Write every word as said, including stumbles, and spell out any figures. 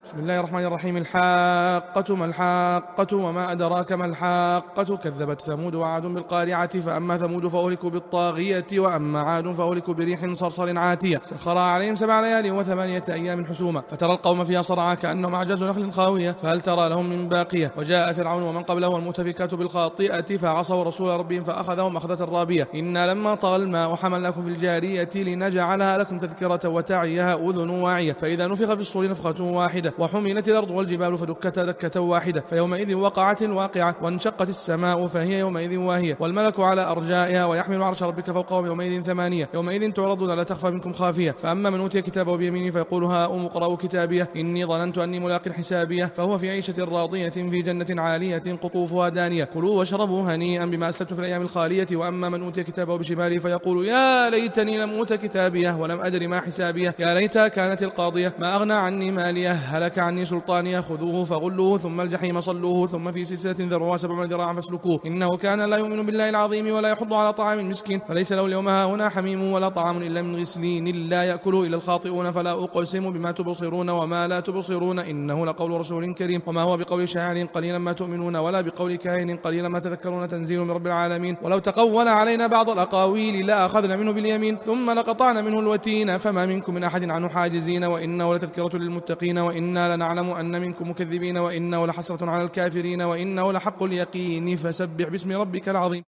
بسم الله الرحمن الرحيم. الحاقة ما الحاقة وما أدراك ما الحاقة. كذبت ثمود وعاد بالقارعة فأما ثمود فأهلكوا بالطاغية وأما عاد فأهلكوا بريح صرصر عاتية سخرها عليهم سبع ليال وثمانية أيام حسوما فترى القوم فيها صرعى كأنهم أعجاز نخل خاوية فهل ترى لهم من باقية. وجاء فرعون ومن قبله والمؤتفكات بالخاطئة فعصوا رسول ربهم فأخذهم أخذة رابية. إنا لما طغى الماء حملناكم في الجارية لنجعلها لكم تذكرة وتعيها أذن واعية فإذا نفخ في الصور نفخة واحدة وحملت الأرض والجبال فدكتا دكة واحدة فيومئذ وقعت الواقعة وانشقت السماء فهي يومئذ واهية والملك على أرجائها ويحمل عرش ربك فوقهم يومئذ ثمانية. يومئذ تعرضون لا تخفى منكم خافية. فأما من أوتي كتابه بيمينه فيقول هاؤم اقرءوا كتابيه إني ظننت أني ملاق حسابيه فهو في عيشة راضية في جنة عالية قطوفها دانية كلوا واشربوا هنيئا بما أسلفتم في الأيام الخالية. وأما من أوتي كتابه بشماله فيقول يا ليتني لم أوت كتابيه ولم أدر ما حسابيه يا ليتها كانت القاضية ما أغنى عني ماليه هلك عني سلطانيه خذوه فغلوه ثم الجحيم صلوه ثم في سلسلة ذرعها سبعون ذراعا فاسلكوه إنه كان لا يؤمن بالله العظيم ولا يحض على طعام المسكين فليس له اليوم هاهنا حميم ولا طعام إلا من غسلين لا يأكله إلا الخاطئون فلا أقسم بما تبصرون وما لا تبصرون إنه لقول رسول كريم وما هو بقول شاعر قليلا ما تؤمنون ولا بقول كاهن قليلا ما تذكرون تنزيل من رب العالمين. ولو تقول علينا بعض الأقاويل لا أخذنا منه باليمين ثم لقطعنا منه الوتين فما منكم من أحد عنه حاجزين وإنه لتذكرة للمتقين وإنا لنعلم أن منكم مكذبين وإنه لحسرة على الكافرين وإنه لحق اليقين فسبح باسم ربك العظيم.